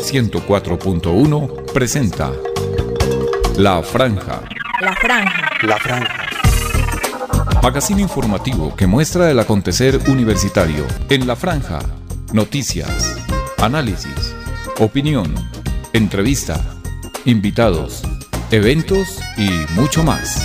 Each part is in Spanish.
104.1 presenta La Franja. La Franja. La Franja. Magazine informativo que muestra el acontecer universitario en La Franja. Noticias, análisis, opinión, entrevista, invitados, eventos y mucho más.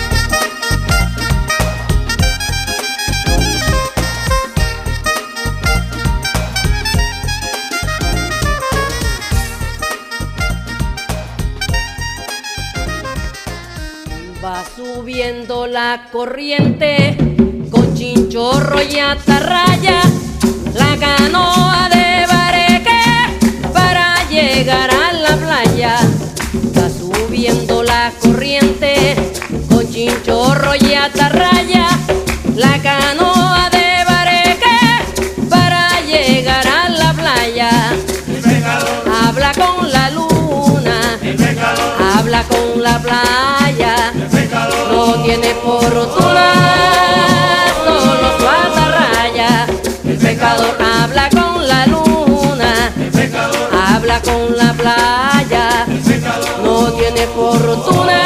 Va subiendo la corriente con chinchorro y atarraya, la canoa de bareque para llegar a la playa. Va subiendo la corriente con chinchorro y atarraya, la canoa de bareque para llegar a la playa. Habla con la luna, habla con la playa, no tiene fortuna, solo su atarraya. El pecador habla con la luna, habla con la playa, no tiene fortuna,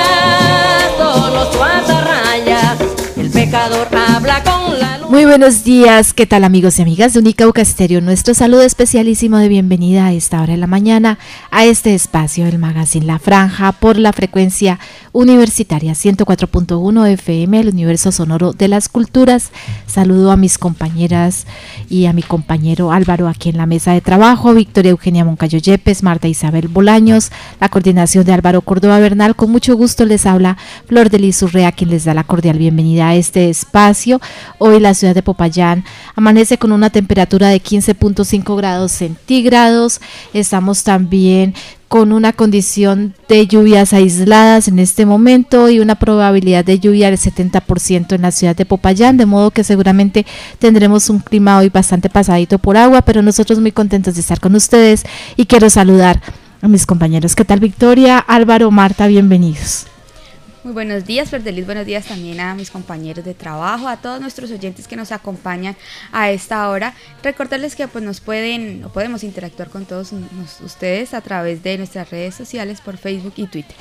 solo su atarraya. El pecador habla con la luna. Muy buenos días, ¿qué tal amigos y amigas de Unicauca Estéreo? Nuestro saludo especialísimo de bienvenida a esta hora de la mañana a este espacio del Magazine La Franja por la frecuencia universitaria 104.1 FM, el universo sonoro de las culturas. Saludo a mis compañeras y a mi compañero Álvaro aquí en la mesa de trabajo, Victoria Eugenia Moncayo Yepes, Marta Isabel Bolaños, la coordinación de Álvaro Córdoba Bernal. Con mucho gusto les habla Flor de Liz Urrea, quien les da la cordial bienvenida a este espacio. Hoy la ciudad de Popayán amanece con una temperatura de 15.5 grados centígrados. Estamos también con una condición de lluvias aisladas en este momento y una probabilidad de lluvia del 70% en la ciudad de Popayán, de modo que seguramente tendremos un clima hoy bastante pasadito por agua, pero nosotros muy contentos de estar con ustedes y quiero saludar a mis compañeros. ¿Qué tal, Victoria? Álvaro, Marta, bienvenidos. Muy buenos días, Ferdeliz, buenos días también a mis compañeros de trabajo, a todos nuestros oyentes que nos acompañan a esta hora. Recordarles que pues podemos interactuar con todos ustedes a través de nuestras redes sociales por Facebook y Twitter.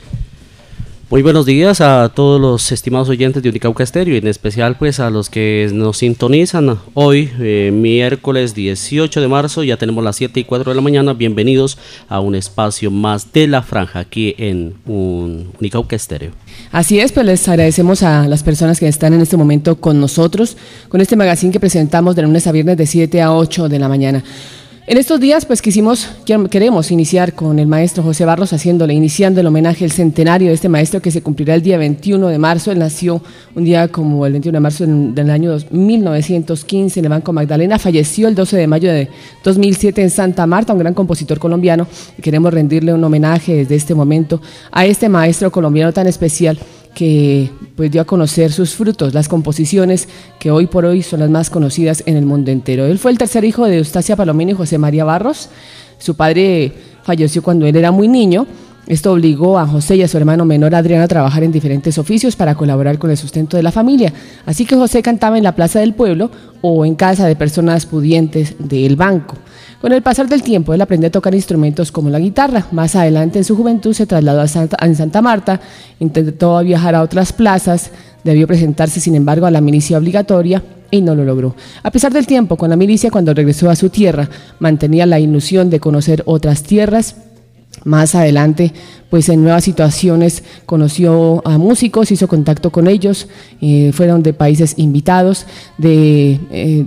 Muy buenos días a todos los estimados oyentes de Unicauca Estéreo y en especial pues a los que nos sintonizan hoy, miércoles 18 de marzo, ya tenemos las 7:04 de la mañana. Bienvenidos a un espacio más de La Franja aquí en Unicauca Estéreo. Así es, pues les agradecemos a las personas que están en este momento con nosotros, con este magazine que presentamos de lunes a viernes de 7 a 8 de la mañana. En estos días pues queremos iniciar con el maestro José Barros iniciando el homenaje al centenario de este maestro que se cumplirá el día 21 de marzo. Él nació un día como el 21 de marzo del año 1915 en el Banco Magdalena, falleció el 12 de mayo de 2007 en Santa Marta, un gran compositor colombiano, y queremos rendirle un homenaje desde este momento a este maestro colombiano tan especial que pues dio a conocer sus frutos, las composiciones que hoy por hoy son las más conocidas en el mundo entero. Él fue el tercer hijo de Eustacia Palomino y José María Barros. Su padre falleció cuando él era muy niño. Esto obligó a José y a su hermano menor Adrián a trabajar en diferentes oficios para colaborar con el sustento de la familia. Así que José cantaba en la plaza del pueblo o en casa de personas pudientes del banco. Con el pasar del tiempo, él aprendió a tocar instrumentos como la guitarra. Más adelante, en su juventud, se trasladó a Santa Marta, intentó viajar a otras plazas, debió presentarse, sin embargo, a la milicia obligatoria y no lo logró. A pesar del tiempo con la milicia, cuando regresó a su tierra, mantenía la ilusión de conocer otras tierras. Más adelante, pues en nuevas situaciones conoció a músicos, hizo contacto con ellos, fueron de países invitados, de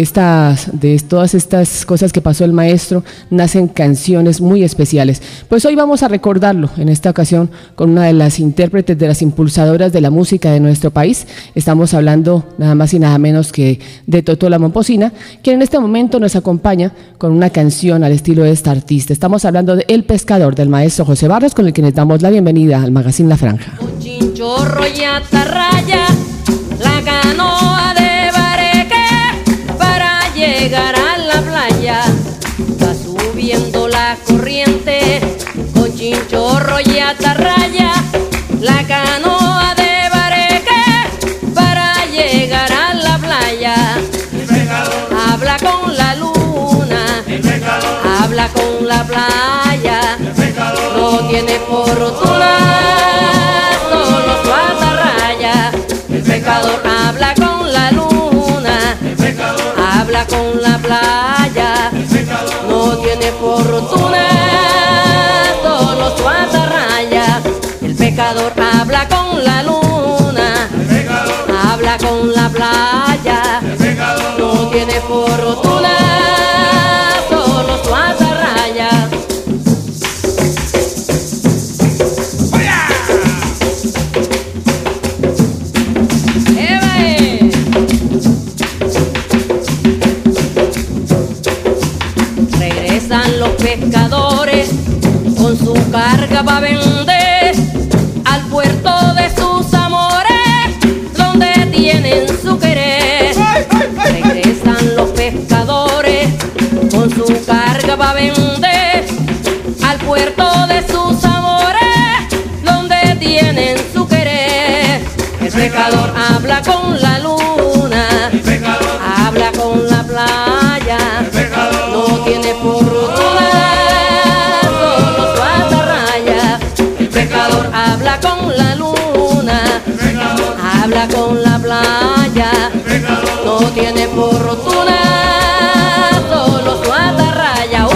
todas estas cosas que pasó el maestro, nacen canciones muy especiales. Pues hoy vamos a recordarlo en esta ocasión con una de las intérpretes, de las impulsadoras de la música de nuestro país. Estamos hablando nada más y nada menos que de Totó la Momposina, quien en este momento nos acompaña con una canción al estilo de esta artista. Estamos hablando de El Pescador, del maestro José Barros, con el que les damos la bienvenida al Magazine La Franja. Un chinchorro y atarraya, la canoa de bareque para llegar a la playa. Va subiendo la corriente con chinchorro y atarraya, la canoa de bareque para llegar a la playa. Habla con la luna, habla habla con la playa, no tiene fortuna, solo su atarraya. El pecador habla con la luna, habla con la playa, no tiene fortuna, solo su atarraya. El pecador habla con la luna, habla con la playa, no tiene fortuna, solo su atarraya. Regresan los pescadores con su carga para vender al puerto de sus amores, donde tienen su querer. Regresan los pescadores con su carga para vender al puerto de sus amores, donde tienen su querer. El pecador habla con la luna, habla con la playa, no tiene fortuna, solo su atarraya. El pecador habla con la luna, habla con la playa, no tiene fortuna, solo su atarraya.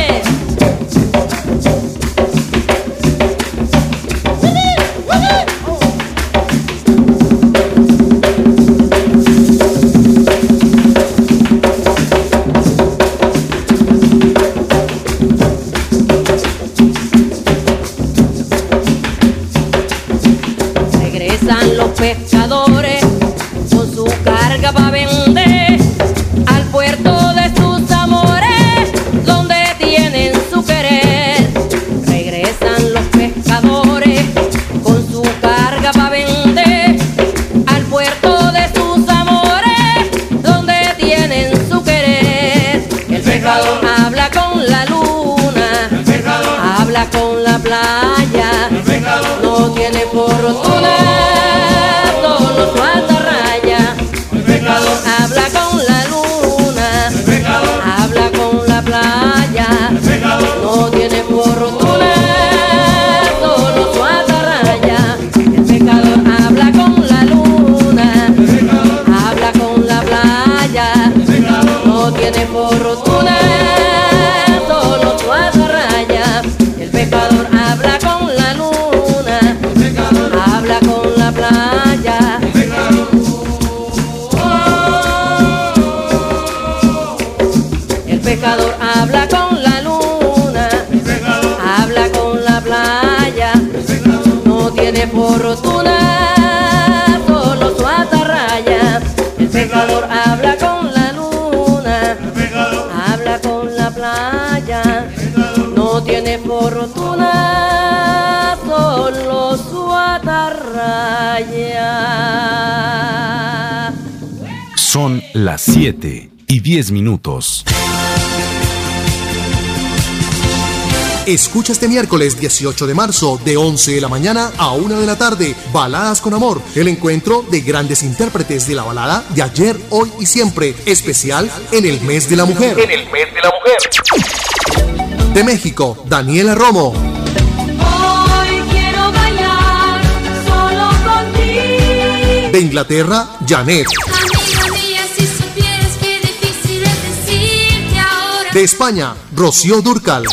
Regresan los pescadores con su carga para vender al puerto de sus amores, donde tienen su querer. Regresan los pescadores con su carga para vender al puerto de sus amores, donde tienen su querer. El pecador habla con la luna, habla con la playa, no tiene fortuna, solo su atarraya. El pecador habla con la luna, habla con la playa, no tiene fortuna, solo su atarraya. El pecador habla con la luna, habla con la playa, no tiene fortuna, solo su atarraya. El pecador habla con la luna, habla con la playa. El pecador habla con la luna, habla con la playa, no tiene fortuna, solo su atarraya. El pecador habla con la luna, habla con la playa, no tiene fortuna, solo su atarraya. Son las 7:10. Escucha este miércoles 18 de marzo de 11 de la mañana a 1 de la tarde, Baladas con Amor, el encuentro de grandes intérpretes de la balada de ayer, hoy y siempre, especial en el mes de la mujer. De México, Daniela Romo. Hoy quiero bailar solo contigo. De Inglaterra, Janet. Amiga mía, si supieras qué difícil es decirte ahora. De España, Rocío Dúrcal.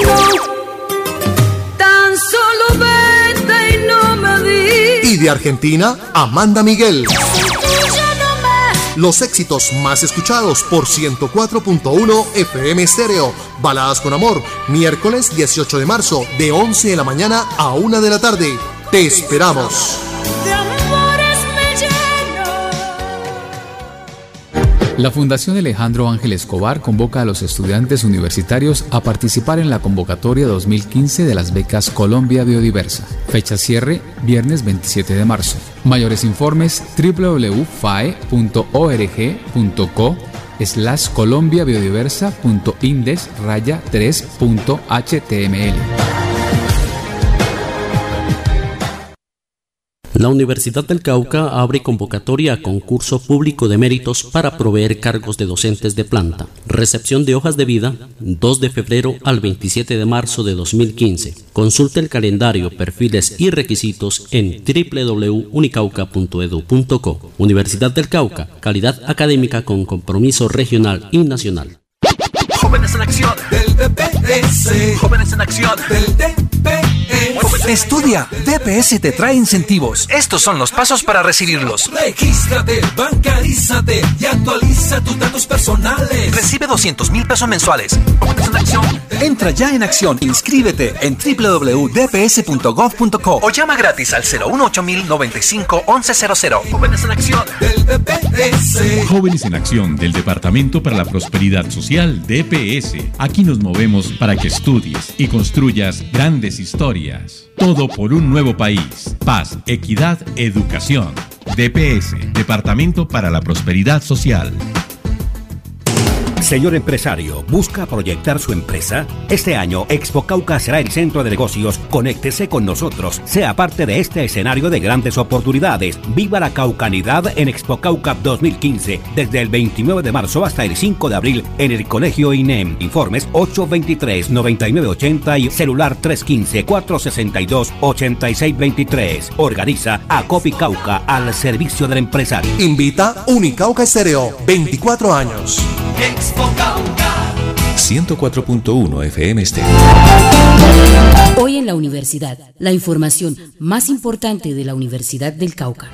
Tan solo vete y no me digas. Y de Argentina, Amanda Miguel. Los éxitos más escuchados por 104.1 FM Estéreo. Baladas con Amor, miércoles 18 de marzo de 11 de la mañana a 1 de la tarde. Te esperamos. La Fundación Alejandro Ángel Escobar convoca a los estudiantes universitarios a participar en la convocatoria 2015 de las becas Colombia Biodiversa. Fecha cierre, viernes 27 de marzo. Mayores informes www.fae.org.co/colombiabiodiversa.indes-3.html. La Universidad del Cauca abre convocatoria a concurso público de méritos para proveer cargos de docentes de planta. Recepción de hojas de vida, 2 de febrero al 27 de marzo de 2015. Consulte el calendario, perfiles y requisitos en www.unicauca.edu.co. Universidad del Cauca, calidad académica con compromiso regional y nacional. Jóvenes en acción del DPS. Jóvenes en acción del DPS. Estudia, DPS te trae incentivos. Estos son los pasos para recibirlos. Regístrate, bancarízate y actualiza tus datos personales. Recibe 200,000 pesos mensuales. Jóvenes en acción. Entra ya en acción. Inscríbete en www.dps.gov.co o llama gratis al 018-95-1100. Jóvenes en acción del DPS. Jóvenes en acción del Departamento para la Prosperidad Social, DPS. Aquí nos movemos para que estudies y construyas grandes historias. Todo por un nuevo país. Paz, equidad, educación. DPS, Departamento para la Prosperidad Social. Señor empresario, ¿busca proyectar su empresa? Este año Expo Cauca será el centro de negocios. Conéctese con nosotros. Sea parte de este escenario de grandes oportunidades. Viva la caucanidad en Expo Cauca 2015, desde el 29 de marzo hasta el 5 de abril en el Colegio INEM. Informes 823-9980 y celular 315-462-8623. Organiza Acopi Cauca al servicio del empresario. Invita Unicauca Estéreo, 24 años. Expo Cauca 104.1 FM Estéreo. Hoy en la universidad, la información más importante de la Universidad del Cauca.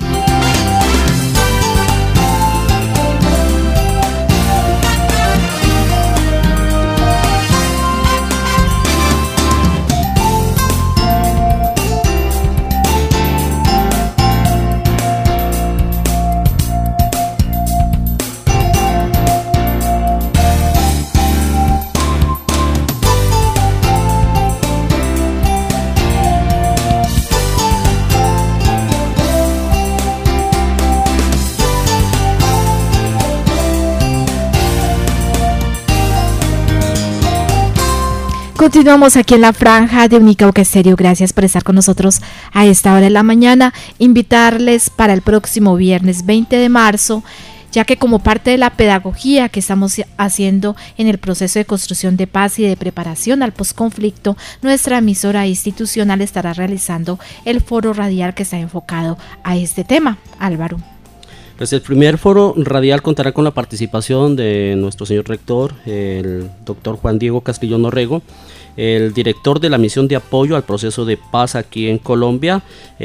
Continuamos aquí en la franja de Unicauca Estéreo. Gracias por estar con nosotros a esta hora de la mañana. Invitarles para el próximo viernes 20 de marzo, ya que como parte de la pedagogía que estamos haciendo en el proceso de construcción de paz y de preparación al posconflicto, nuestra emisora institucional estará realizando el foro radial que está enfocado a este tema. Álvaro. Pues el primer foro radial contará con la participación de nuestro señor rector, el doctor Juan Diego Castillón Orrego, el director de la misión de apoyo al proceso de paz aquí en Colombia,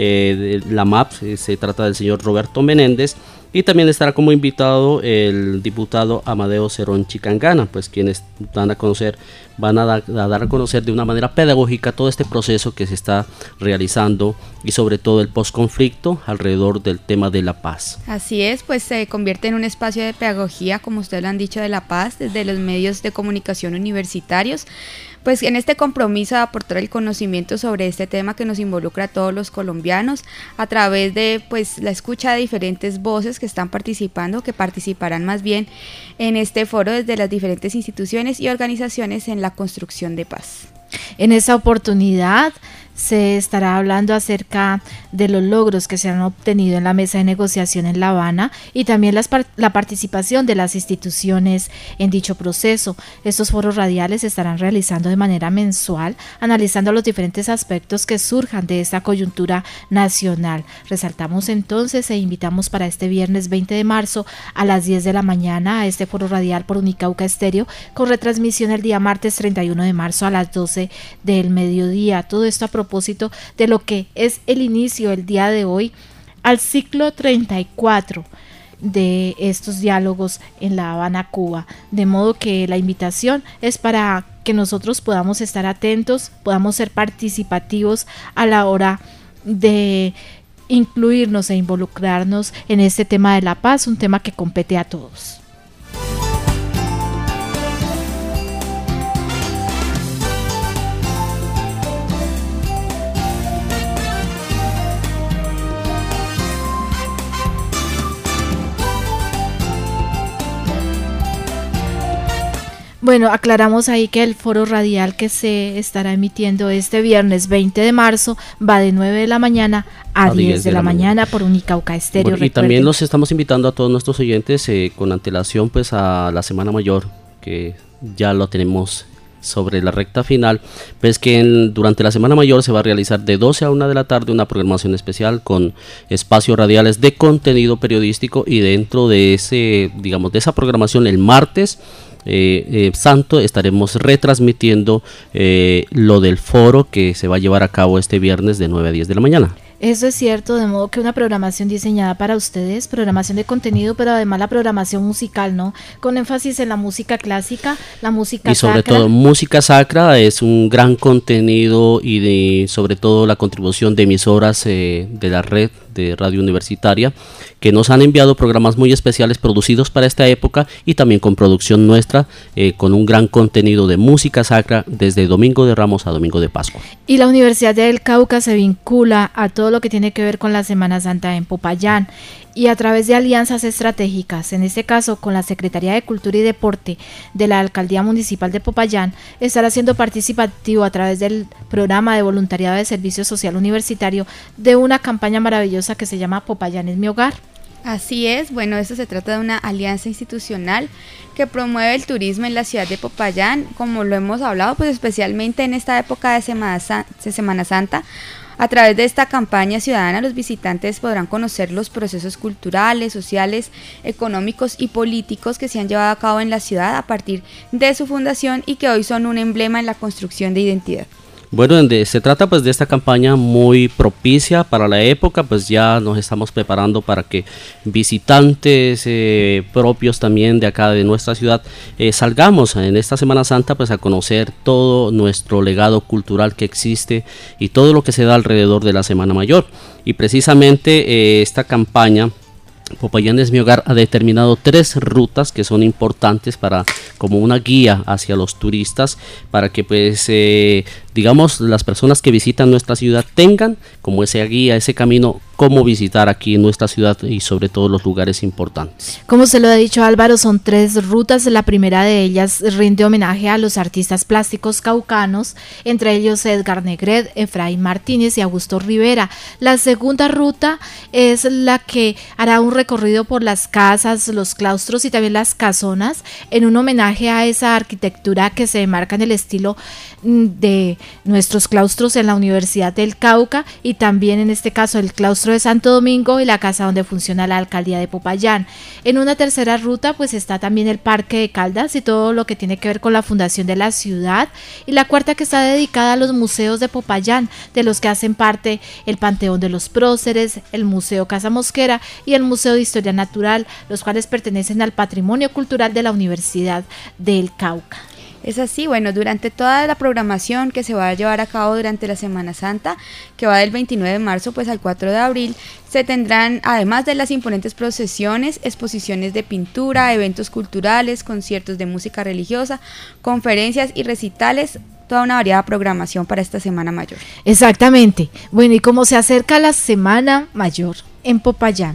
la MAP, se trata del señor Roberto Menéndez, y también estará como invitado el diputado Amadeo Cerón Chicangana, pues quienes van a dar a conocer de una manera pedagógica todo este proceso que se está realizando y sobre todo el posconflicto alrededor del tema de la paz. Así es, pues se convierte en un espacio de pedagogía, como ustedes lo han dicho, de la paz desde los medios de comunicación universitarios. Pues en este compromiso de aportar el conocimiento sobre este tema que nos involucra a todos los colombianos a través de pues la escucha de diferentes voces que están participando, que participarán más bien en este foro desde las diferentes instituciones y organizaciones en la construcción de paz. En esta oportunidad se estará hablando acerca de los logros que se han obtenido en la mesa de negociación en La Habana y también la participación de las instituciones en dicho proceso. Estos foros radiales se estarán realizando de manera mensual, analizando los diferentes aspectos que surjan de esta coyuntura nacional. Resaltamos entonces e invitamos para este viernes 20 de marzo a las 10 de la mañana a este foro radial por Unicauca Estéreo, con retransmisión el día martes 31 de marzo a las 12 del mediodía. Todo esto a propósito de lo que es el inicio el día de hoy al ciclo 34 de estos diálogos en La Habana, Cuba, de modo que la invitación es para que nosotros podamos estar atentos, podamos ser participativos a la hora de incluirnos e involucrarnos en este tema de la paz, un tema que compete a todos. Bueno, aclaramos ahí que el foro radial que se estará emitiendo este viernes 20 de marzo va de 9 de la mañana a 10 de la mañana por Unicauca Estéreo. Bueno, y también los estamos invitando a todos nuestros oyentes con antelación pues a la Semana Mayor, que ya lo tenemos sobre la recta final, pues que durante la Semana Mayor se va a realizar de 12 a 1 de la tarde una programación especial con espacios radiales de contenido periodístico, y dentro de de esa programación el martes santo estaremos retransmitiendo lo del foro que se va a llevar a cabo este viernes de 9 a 10 de la mañana. Eso es cierto, de modo que una programación diseñada para ustedes, programación de contenido, pero además la programación musical, ¿no? Con énfasis en la música clásica, la música y sobre sacra. todo música sacra, es un gran contenido, y sobre todo la contribución de emisoras de la red de Radio Universitaria, que nos han enviado programas muy especiales producidos para esta época, y también con producción nuestra, con un gran contenido de música sacra desde Domingo de Ramos a Domingo de Pascua. Y la Universidad del Cauca se vincula a todo lo que tiene que ver con la Semana Santa en Popayán, y a través de alianzas estratégicas, en este caso con la Secretaría de Cultura y Deporte de la Alcaldía Municipal de Popayán, estará siendo participativo a través del programa de voluntariado de servicio social universitario de una campaña maravillosa que se llama Popayán es mi hogar. Así es, bueno, esto se trata de una alianza institucional que promueve el turismo en la ciudad de Popayán, como lo hemos hablado, pues especialmente en esta época de Semana Santa. A través de esta campaña ciudadana, los visitantes podrán conocer los procesos culturales, sociales, económicos y políticos que se han llevado a cabo en la ciudad a partir de su fundación y que hoy son un emblema en la construcción de identidad. Bueno, se trata pues de esta campaña muy propicia para la época, pues ya nos estamos preparando para que visitantes propios también de acá de nuestra ciudad salgamos en esta Semana Santa pues a conocer todo nuestro legado cultural que existe y todo lo que se da alrededor de la Semana Mayor. Y precisamente esta campaña Popayán es mi hogar ha determinado 3 rutas que son importantes como una guía hacia los turistas, para que pues digamos las personas que visitan nuestra ciudad tengan como esa guía, ese camino, cómo visitar aquí en nuestra ciudad y sobre todo los lugares importantes. Como se lo ha dicho Álvaro, son 3 rutas. La primera de ellas rinde homenaje a los artistas plásticos caucanos, entre ellos Edgar Negret, Efraín Martínez y Augusto Rivera. La segunda ruta es la que hará un recorrido por las casas, los claustros y también las casonas, en un homenaje a esa arquitectura que se marca en el estilo de nuestros claustros en la Universidad del Cauca, y también en este caso el claustro de Santo Domingo y la casa donde funciona la alcaldía de Popayán. En una tercera ruta pues está también el Parque de Caldas y todo lo que tiene que ver con la fundación de la ciudad, y la cuarta que está dedicada a los museos de Popayán, de los que hacen parte el Panteón de los Próceres, el Museo Casa Mosquera y el Museo de Historia Natural, los cuales pertenecen al patrimonio cultural de la Universidad del Cauca. Es así, bueno, durante toda la programación que se va a llevar a cabo durante la Semana Santa, que va del 29 de marzo pues al 4 de abril, se tendrán, además de las imponentes procesiones, exposiciones de pintura, eventos culturales, conciertos de música religiosa, conferencias y recitales, toda una variada programación para esta Semana Mayor. Exactamente. Bueno, y como se acerca la Semana Mayor en Popayán,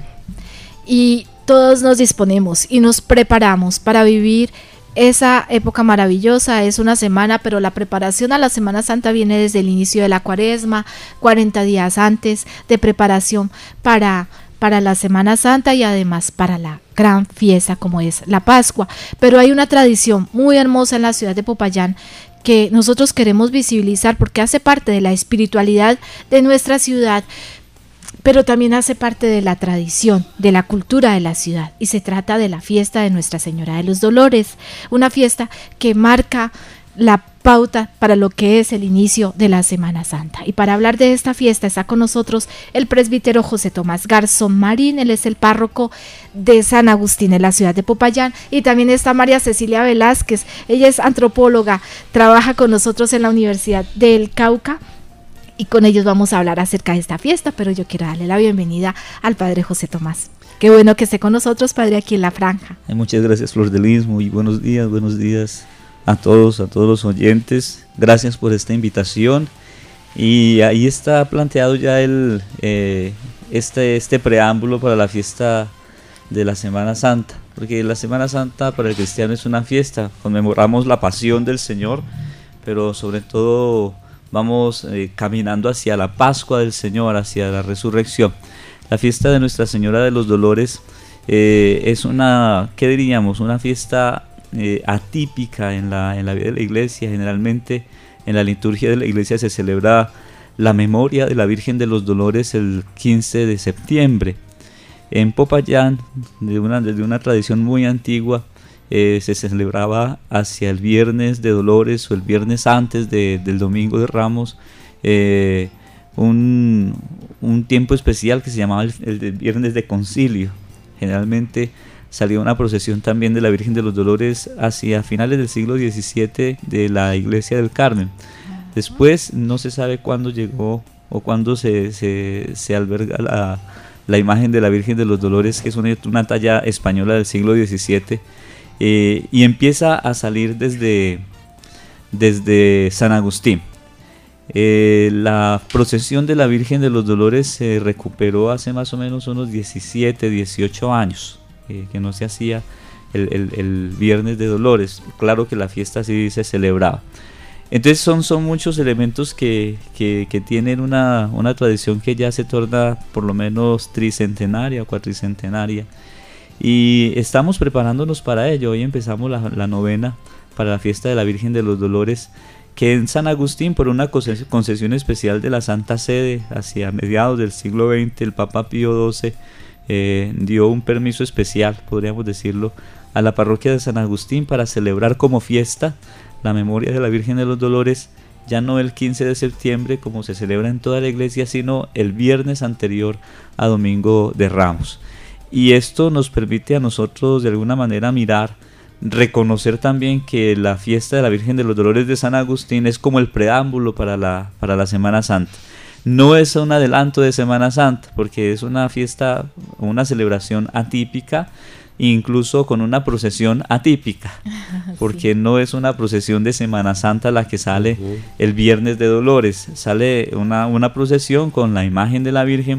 y todos nos disponemos y nos preparamos para vivir esa época maravillosa, es una semana, pero la preparación a la Semana Santa viene desde el inicio de la Cuaresma, 40 días antes de preparación para la Semana Santa y además para la gran fiesta como es la Pascua. Pero hay una tradición muy hermosa en la ciudad de Popayán que nosotros queremos visibilizar porque hace parte de la espiritualidad de nuestra ciudad, pero también hace parte de la tradición, de la cultura de la ciudad, y se trata de la fiesta de Nuestra Señora de los Dolores, una fiesta que marca la pauta para lo que es el inicio de la Semana Santa. Y para hablar de esta fiesta está con nosotros el presbítero José Tomás Garzón Marín. Él es el párroco de San Agustín en la ciudad de Popayán, y también está María Cecilia Velázquez. Ella es antropóloga, trabaja con nosotros en la Universidad del Cauca, y con ellos vamos a hablar acerca de esta fiesta, pero yo quiero darle la bienvenida al padre José Tomás. Qué bueno que esté con nosotros, padre, aquí en La Franja. Muchas gracias, Flor de Lis, muy buenos días a todos los oyentes. Gracias por esta invitación. Y ahí está planteado ya este preámbulo para la fiesta de la Semana Santa, porque la Semana Santa para el cristiano es una fiesta, conmemoramos la pasión del Señor, pero sobre todo vamos caminando hacia la Pascua del Señor, hacia la resurrección. La fiesta de Nuestra Señora de los Dolores es una, ¿qué diríamos? Una fiesta atípica en la vida de la iglesia. Generalmente en la liturgia de la iglesia se celebra la memoria de la Virgen de los Dolores el 15 de septiembre. En Popayán, desde una tradición muy antigua, se celebraba hacia el Viernes de Dolores o el viernes antes del Domingo de Ramos, un tiempo especial que se llamaba el Viernes de Concilio. Generalmente salía una procesión también de la Virgen de los Dolores hacia finales del siglo XVII de la Iglesia del Carmen. Después no se sabe cuándo llegó o cuándo se alberga la imagen de la Virgen de los Dolores, que es una talla española del siglo XVII, y empieza a salir desde San Agustín. La procesión de la Virgen de los Dolores se recuperó hace más o menos unos 17, 18 años, que no se hacía el Viernes de Dolores. Claro que la fiesta sí se celebraba. Entonces son muchos elementos que tienen una tradición que ya se torna por lo menos tricentenaria o cuatricentenaria, y estamos preparándonos para ello. Hoy empezamos la novena para la fiesta de la Virgen de los Dolores, que en San Agustín, por una concesión especial de la Santa Sede hacia mediados del siglo XX, el Papa Pío XII dio un permiso especial, podríamos decirlo, a la parroquia de San Agustín para celebrar como fiesta la memoria de la Virgen de los Dolores, ya no el 15 de septiembre como se celebra en toda la iglesia, sino el viernes anterior a Domingo de Ramos. Y esto nos permite a nosotros de alguna manera reconocer también que la fiesta de la Virgen de los Dolores de San Agustín es como el preámbulo para la Semana Santa. No es un adelanto de Semana Santa, porque es una fiesta, una celebración atípica, incluso con una procesión atípica, porque no es una procesión de Semana Santa la que sale el Viernes de Dolores, sale una procesión con la imagen de la Virgen.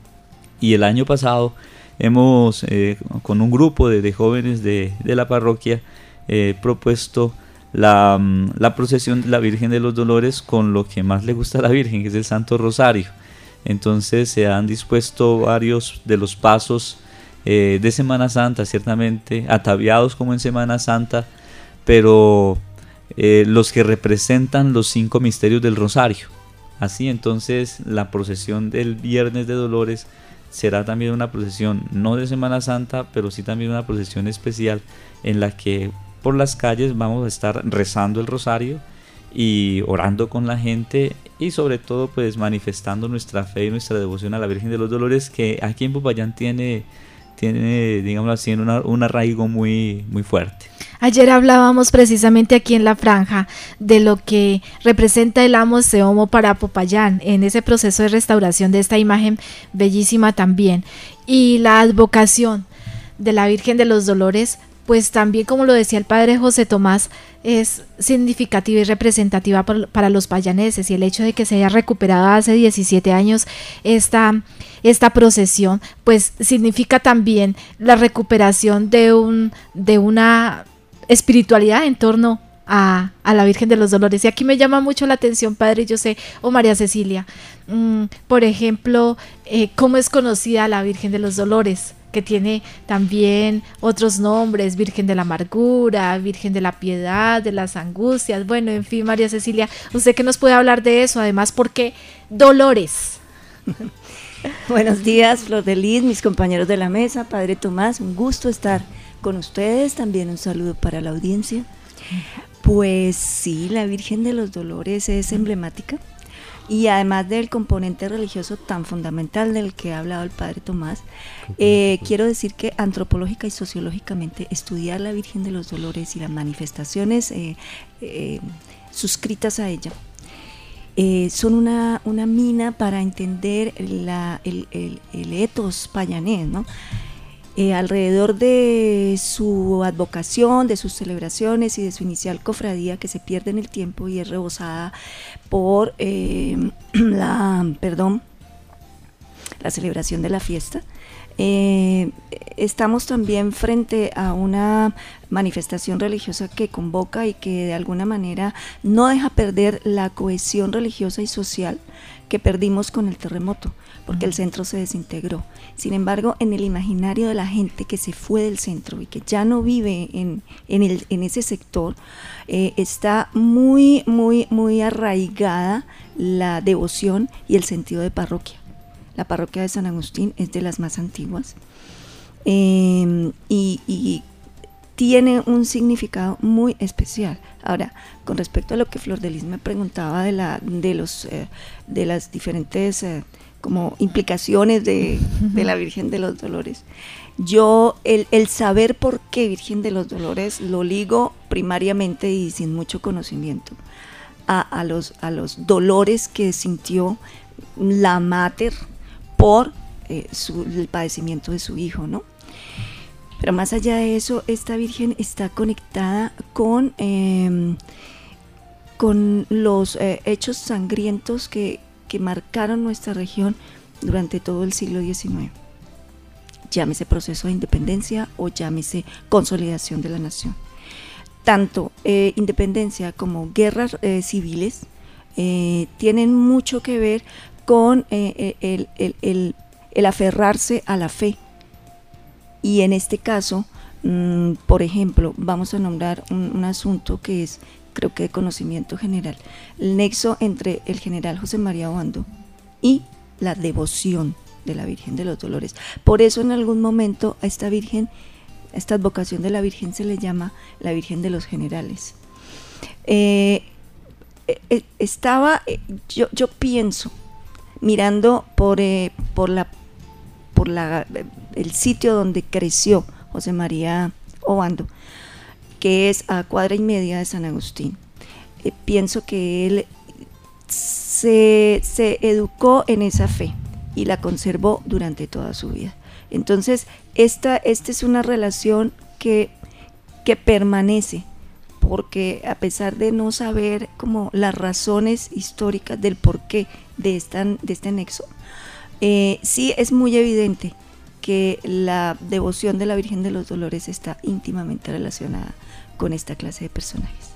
Y el año pasado hemos, con un grupo de jóvenes de la parroquia, propuesto la procesión de la Virgen de los Dolores con lo que más le gusta a la Virgen, que es el Santo Rosario. Entonces se han dispuesto varios de los pasos de Semana Santa, ciertamente ataviados como en Semana Santa, pero los que representan los 5 misterios del Rosario. Así entonces la procesión del Viernes de Dolores será también una procesión no de Semana Santa, pero sí también una procesión especial en la que por las calles vamos a estar rezando el Rosario y orando con la gente, y sobre todo pues manifestando nuestra fe y nuestra devoción a la Virgen de los Dolores, que aquí en Popayán tiene digámoslo así, un arraigo muy, muy fuerte. Ayer hablábamos precisamente aquí en La Franja de lo que representa el Amos de Omo para Popayán en ese proceso de restauración de esta imagen bellísima también, y la advocación de la Virgen de los Dolores, pues también, como lo decía el padre José Tomás, es significativa y representativa para los payaneses, y el hecho de que se haya recuperado hace 17 años esta procesión, pues significa también la recuperación de una espiritualidad en torno a la Virgen de los Dolores. Y aquí me llama mucho la atención, padre José o María Cecilia, por ejemplo, cómo es conocida la Virgen de los Dolores, que tiene también otros nombres: Virgen de la Amargura, Virgen de la Piedad, de las Angustias. Bueno, en fin, María Cecilia, ¿usted qué nos puede hablar de eso? Además, ¿por qué Dolores? Buenos días, Flor de Lis, mis compañeros de la mesa, padre Tomás, un gusto estar con ustedes. También un saludo para la audiencia. Pues sí, la Virgen de los Dolores es emblemática, y además del componente religioso tan fundamental del que ha hablado el padre Tomás, quiero decir que antropológica y sociológicamente estudiar la Virgen de los Dolores y las manifestaciones suscritas a ella son una mina para entender el etos payanés, ¿no? Alrededor de su advocación, de sus celebraciones y de su inicial cofradía, que se pierde en el tiempo y es rebosada por la celebración de la fiesta. Estamos también frente a una manifestación religiosa que convoca y que de alguna manera no deja perder la cohesión religiosa y social que perdimos con el terremoto, porque el centro se desintegró. Sin embargo, en el imaginario de la gente que se fue del centro y que ya no vive en ese sector, está muy arraigada la devoción y el sentido de parroquia. La parroquia de San Agustín es de las más antiguas y tiene un significado muy especial. Ahora, con respecto a lo que Flor de Lis me preguntaba de las diferentes como implicaciones de la Virgen de los Dolores, yo el saber por qué Virgen de los Dolores lo ligo primariamente y sin mucho conocimiento a los dolores que sintió la mater por el padecimiento de su hijo, ¿no? Pero más allá de eso, esta Virgen está conectada con los hechos sangrientos que marcaron nuestra región durante todo el siglo XIX. Llámese proceso de independencia o llámese consolidación de la nación. Tanto independencia como guerras civiles tienen mucho que ver con el aferrarse a la fe. Y en este caso, por ejemplo, vamos a nombrar un asunto que es, creo que de conocimiento general, el nexo entre el general José María Obando y la devoción de la Virgen de los Dolores. Por eso en algún momento a esta Virgen, a esta advocación de la Virgen se le llama la Virgen de los Generales. Yo pienso, mirando por el sitio donde creció José María Obando, que es a cuadra y media de San Agustín, pienso que él se educó en esa fe y la conservó durante toda su vida. Entonces, esta es una relación que permanece, porque a pesar de no saber como las razones históricas del porqué de este nexo, sí es muy evidente que la devoción de la Virgen de los Dolores está íntimamente relacionada con esta clase de personajes.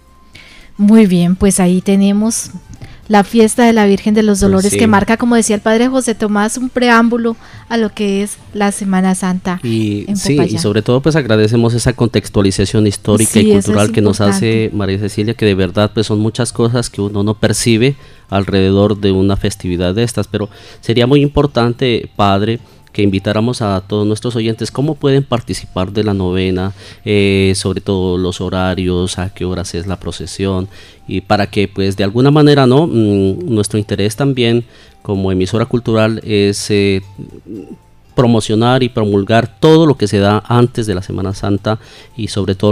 Muy bien, pues ahí tenemos la fiesta de la Virgen de los Dolores, sí, que marca, como decía el padre José Tomás, un preámbulo a lo que es la Semana Santa en Popayán. Y sobre todo pues agradecemos esa contextualización histórica y cultural que nos hace María Cecilia, que de verdad pues son muchas cosas que uno no percibe alrededor de una festividad de estas, pero sería muy importante, padre, que invitáramos a todos nuestros oyentes cómo pueden participar de la novena, sobre todo los horarios, a qué horas es la procesión, y para que pues de alguna manera nuestro interés también como emisora cultural es promocionar y promulgar todo lo que se da antes de la Semana Santa y sobre todo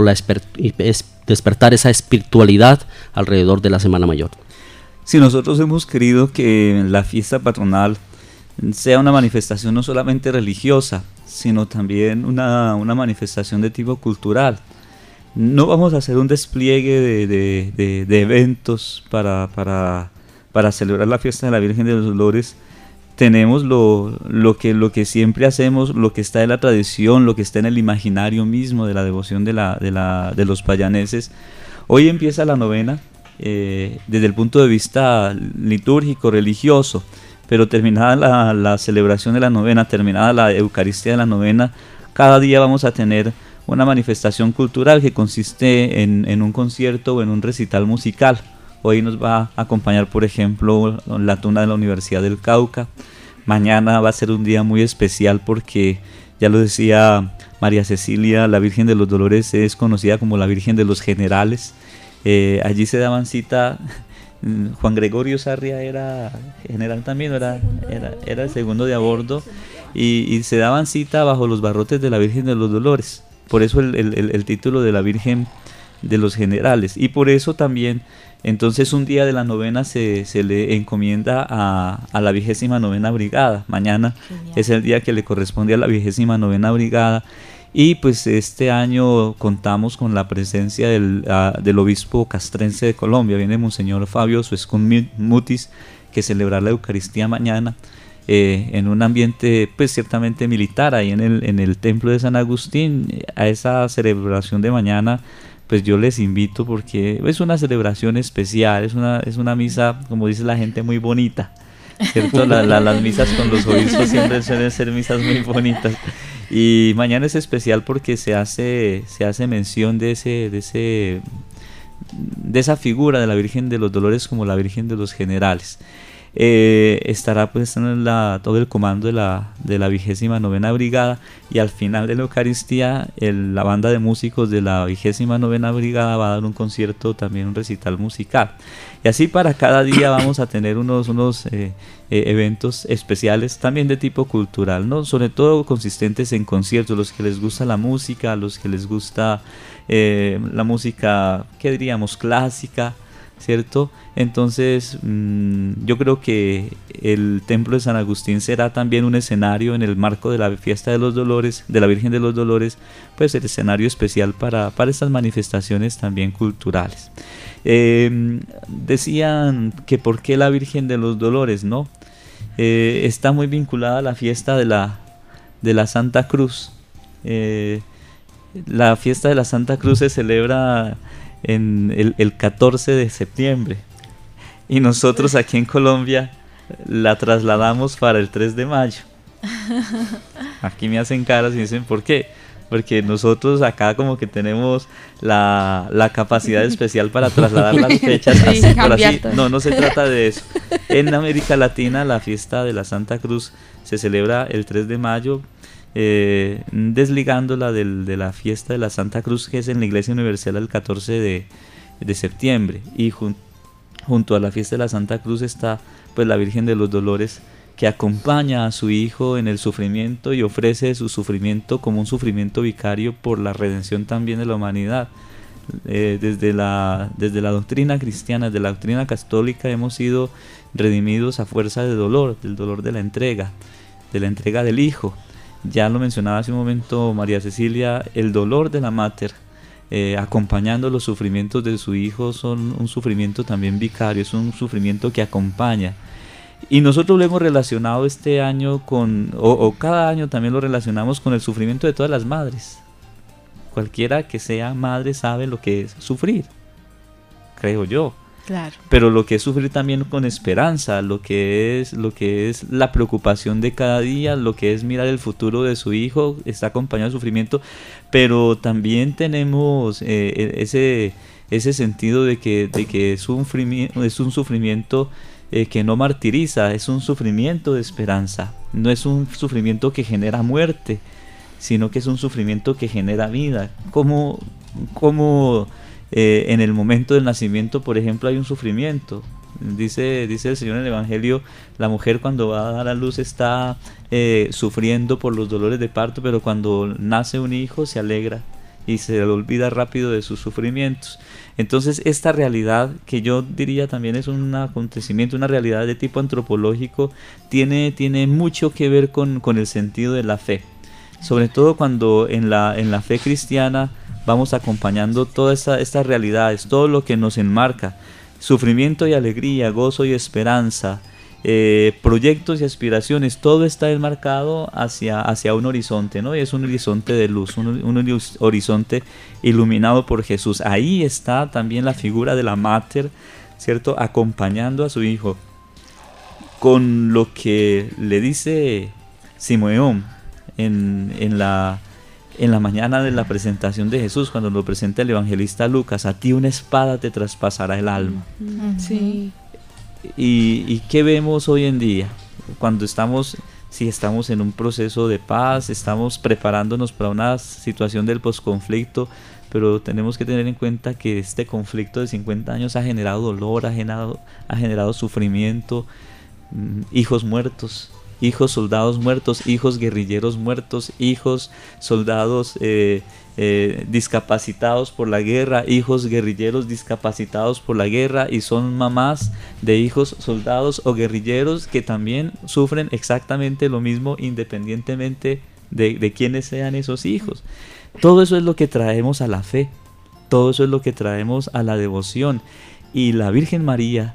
despertar esa espiritualidad alrededor de la Semana Mayor. Si nosotros hemos querido que la fiesta patronal sea una manifestación no solamente religiosa, sino también una manifestación de tipo cultural. No vamos a hacer un despliegue de eventos para celebrar la fiesta de la Virgen de los Dolores. Tenemos lo que siempre hacemos, lo que está en la tradición, lo que está en el imaginario mismo de la devoción de los payaneses. Hoy empieza la novena desde el punto de vista litúrgico, religioso, pero terminada la celebración de la novena, terminada la Eucaristía de la novena, cada día vamos a tener una manifestación cultural que consiste en un concierto o en un recital musical. Hoy nos va a acompañar, por ejemplo, la Tuna de la Universidad del Cauca. Mañana va a ser un día muy especial porque, ya lo decía María Cecilia, la Virgen de los Dolores es conocida como la Virgen de los Generales. Allí se daban cita. Juan Gregorio Sarria era general también, era el segundo de a bordo, y se daban cita bajo los barrotes de la Virgen de los Dolores. Por eso el título de la Virgen de los Generales, y por eso también entonces un día de la novena se le encomienda a la 29ª Brigada. Mañana es el día que le corresponde a la 29ª Brigada. Y pues este año contamos con la presencia del obispo castrense de Colombia. Viene Monseñor Fabio Suescún Mutis, que celebrará la Eucaristía mañana. en un ambiente pues ciertamente militar, ahí en el templo de San Agustín, a esa celebración de mañana. Pues yo les invito porque es una celebración especial, es una misa, como dice la gente, muy bonita, ¿cierto? Las misas con los obispos siempre suelen ser misas muy bonitas. Y mañana es especial porque se hace mención de esa figura de la Virgen de los Dolores como la Virgen de los Generales. Estará pues todo el comando de la 29ª Brigada, y al final de la Eucaristía la banda de músicos de la 29ª Brigada va a dar un concierto, también un recital musical, y así para cada día vamos a tener unos eventos especiales también de tipo cultural, ¿no? Sobre todo consistentes en conciertos, los que les gusta la música, los que les gusta la música, ¿qué diríamos?, clásica, ¿cierto? Entonces yo creo que el templo de San Agustín será también un escenario en el marco de la fiesta de los Dolores, de la Virgen de los Dolores, pues el escenario especial para estas manifestaciones también culturales. Decían que por qué la Virgen de los Dolores, ¿no? Está muy vinculada a la fiesta de la Santa Cruz. La fiesta de la Santa Cruz se celebra en el 14 de septiembre, y nosotros aquí en Colombia la trasladamos para el 3 de mayo. Aquí me hacen caras y dicen ¿por qué? Porque nosotros acá como que tenemos la capacidad especial para trasladar las fechas, sí, así, por así. todo. No se trata de eso. En América Latina la fiesta de la Santa Cruz se celebra el 3 de mayo, desligándola de la fiesta de la Santa Cruz, que es en la Iglesia Universal el 14 de septiembre, y junto a la fiesta de la Santa Cruz está pues la Virgen de los Dolores, que acompaña a su hijo en el sufrimiento y ofrece su sufrimiento como un sufrimiento vicario por la redención también de la humanidad. Desde la doctrina cristiana, desde la doctrina católica, hemos sido redimidos a fuerza de dolor, del dolor de la entrega del hijo. Ya lo mencionaba hace un momento María Cecilia, el dolor de la mater, acompañando los sufrimientos de su hijo, son un sufrimiento también vicario, es un sufrimiento que acompaña. Y nosotros lo hemos relacionado este año o cada año también lo relacionamos con el sufrimiento de todas las madres. Cualquiera que sea madre sabe lo que es sufrir, creo yo. Claro. Pero lo que es sufrir también con esperanza, lo que es la preocupación de cada día, lo que es mirar el futuro de su hijo, está acompañado de sufrimiento, pero también tenemos ese sentido de que es un sufrimiento que no martiriza, es un sufrimiento de esperanza, no es un sufrimiento que genera muerte, sino que es un sufrimiento que genera vida. Como en el momento del nacimiento, por ejemplo, hay un sufrimiento. Dice el Señor en el Evangelio, la mujer cuando va a dar a luz está sufriendo por los dolores de parto, pero cuando nace un hijo se alegra y se olvida rápido de sus sufrimientos. Entonces esta realidad, que yo diría también es un acontecimiento, una realidad de tipo antropológico, tiene mucho que ver con el sentido de la fe, sobre todo cuando en la fe cristiana vamos acompañando todas estas realidades, todo lo que nos enmarca, sufrimiento y alegría, gozo y esperanza, proyectos y aspiraciones, todo está enmarcado hacia un horizonte, ¿no? Y es un horizonte de luz, un horizonte iluminado por Jesús. Ahí está también la figura de la mater, ¿cierto?, acompañando a su hijo, con lo que le dice Simeón en la mañana de la presentación de Jesús, cuando lo presenta el evangelista Lucas: a ti una espada te traspasará el alma. Sí. ¿Y qué vemos hoy en día? Cuando estamos en un proceso de paz, estamos preparándonos para una situación del posconflicto, pero tenemos que tener en cuenta que este conflicto de 50 años ha generado dolor, ha generado sufrimiento, hijos muertos, hijos soldados muertos, hijos guerrilleros muertos, hijos soldados discapacitados por la guerra, hijos guerrilleros discapacitados por la guerra, y son mamás de hijos soldados o guerrilleros que también sufren exactamente lo mismo, independientemente de quiénes sean esos hijos. Todo eso es lo que traemos a la fe, todo eso es lo que traemos a la devoción, y la Virgen María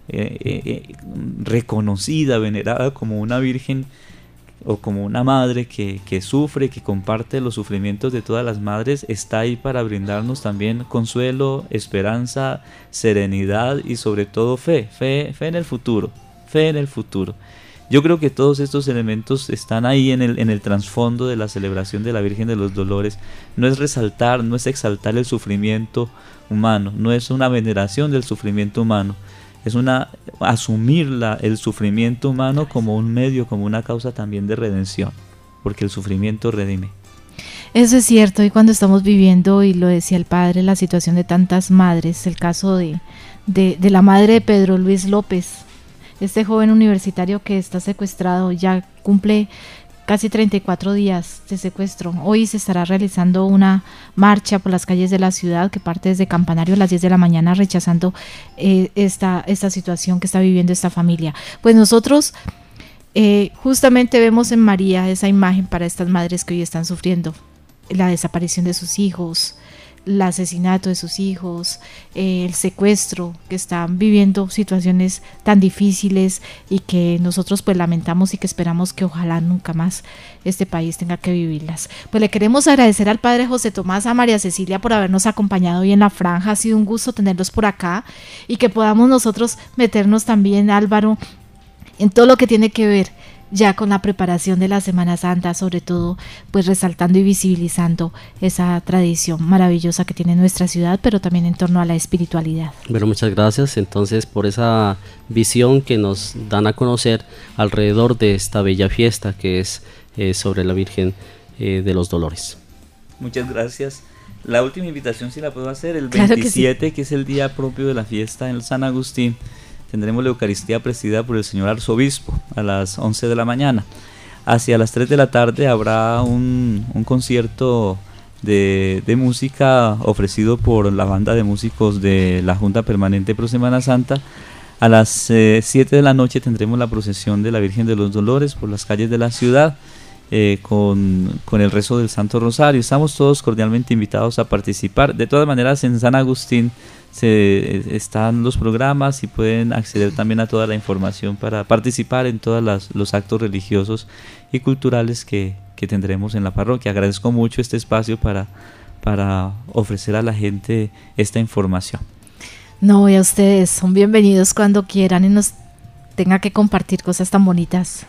reconocida, venerada como una virgen o como una madre que sufre, que comparte los sufrimientos de todas las madres, está ahí para brindarnos también consuelo, esperanza, serenidad y sobre todo fe en el futuro, fe en el futuro. Yo creo que todos estos elementos están ahí en el trasfondo de la celebración de la Virgen de los Dolores. No es resaltar, no es exaltar el sufrimiento humano, no es una veneración del sufrimiento humano, es asumir el sufrimiento humano como un medio, como una causa también de redención, porque el sufrimiento redime. Eso es cierto, y cuando estamos viviendo, y lo decía el padre, la situación de tantas madres, el caso de la madre de Pedro Luis López, este joven universitario que está secuestrado, ya cumple casi 34 días de secuestro. Hoy se estará realizando una marcha por las calles de la ciudad que parte desde Campanario a las 10 de la mañana rechazando esta situación que está viviendo esta familia. Pues nosotros justamente vemos en María esa imagen para estas madres que hoy están sufriendo la desaparición de sus hijos, el asesinato de sus hijos, el secuestro, que están viviendo situaciones tan difíciles y que nosotros pues lamentamos y que esperamos que ojalá nunca más este país tenga que vivirlas. Pues le queremos agradecer al padre José Tomás, a María Cecilia por habernos acompañado hoy en la franja. Ha sido un gusto tenerlos por acá y que podamos nosotros meternos también, Álvaro, en todo lo que tiene que ver ya con la preparación de la Semana Santa, sobre todo pues resaltando y visibilizando esa tradición maravillosa que tiene nuestra ciudad, pero también en torno a la espiritualidad. Bueno, muchas gracias entonces por esa visión que nos dan a conocer alrededor de esta bella fiesta que es sobre la Virgen de los Dolores. Muchas gracias. La última invitación, si la puedo hacer, el 27, claro que es el día propio de la fiesta en San Agustín. Tendremos la Eucaristía presidida por el señor arzobispo a las 11 de la mañana. Hacia las 3 de la tarde habrá un concierto de música ofrecido por la banda de músicos de la Junta Permanente Pro Semana Santa. A las 7 de la noche tendremos la procesión de la Virgen de los Dolores por las calles de la ciudad con el rezo del Santo Rosario. Estamos todos cordialmente invitados a participar. De todas maneras, en San Agustín están los programas y pueden acceder también a toda la información para participar en todos los actos religiosos y culturales que tendremos en la parroquia. Agradezco mucho este espacio para ofrecer a la gente esta información. No, y a ustedes son bienvenidos cuando quieran y nos tenga que compartir cosas tan bonitas.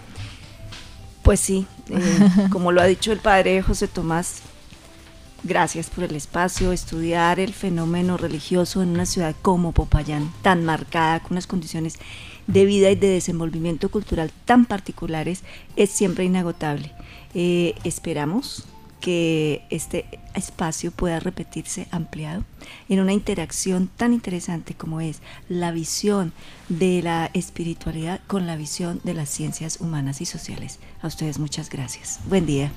Pues sí, como lo ha dicho el padre José Tomás, gracias por el espacio. Estudiar el fenómeno religioso en una ciudad como Popayán, tan marcada, con unas condiciones de vida y de desenvolvimiento cultural tan particulares, es siempre inagotable. Esperamos que este espacio pueda repetirse ampliado en una interacción tan interesante como es la visión de la espiritualidad con la visión de las ciencias humanas y sociales. A ustedes muchas gracias. Buen día.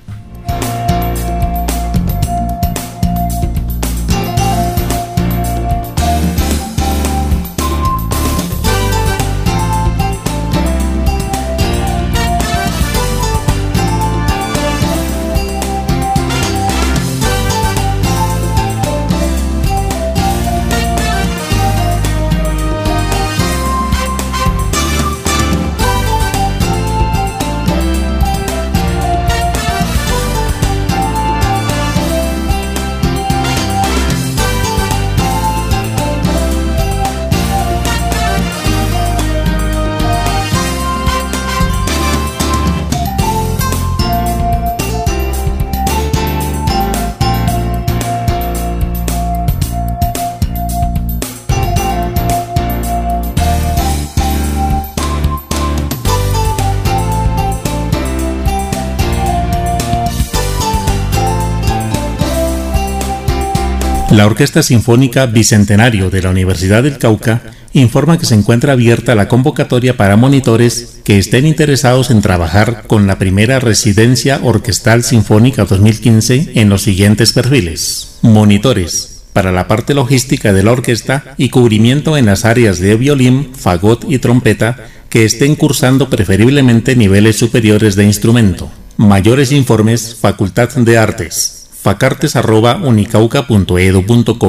La Orquesta Sinfónica Bicentenario de la Universidad del Cauca informa que se encuentra abierta la convocatoria para monitores que estén interesados en trabajar con la primera Residencia Orquestal Sinfónica 2015 en los siguientes perfiles. Monitores para la parte logística de la orquesta y cubrimiento en las áreas de violín, fagot y trompeta que estén cursando preferiblemente niveles superiores de instrumento. Mayores informes, Facultad de Artes, facartes@unicauca.edu.co,